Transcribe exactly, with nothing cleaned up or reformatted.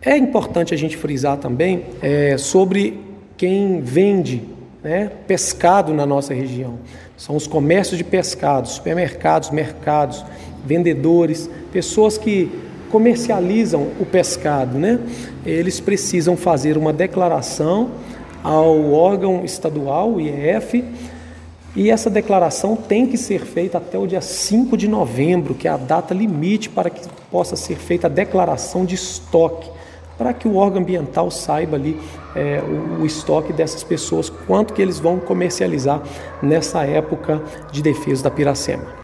É importante a gente frisar também é, sobre quem vende, né, pescado na nossa região. São os comércios de pescado, supermercados, mercados, vendedores, pessoas que comercializam o pescado, né? Eles precisam fazer uma declaração ao órgão estadual, o I E F, e essa declaração tem que ser feita até o dia cinco de novembro, que é a data limite para que possa ser feita a declaração de estoque, para que o órgão ambiental saiba ali é, o, o estoque dessas pessoas, quanto que eles vão comercializar nessa época de defesa da Piracema.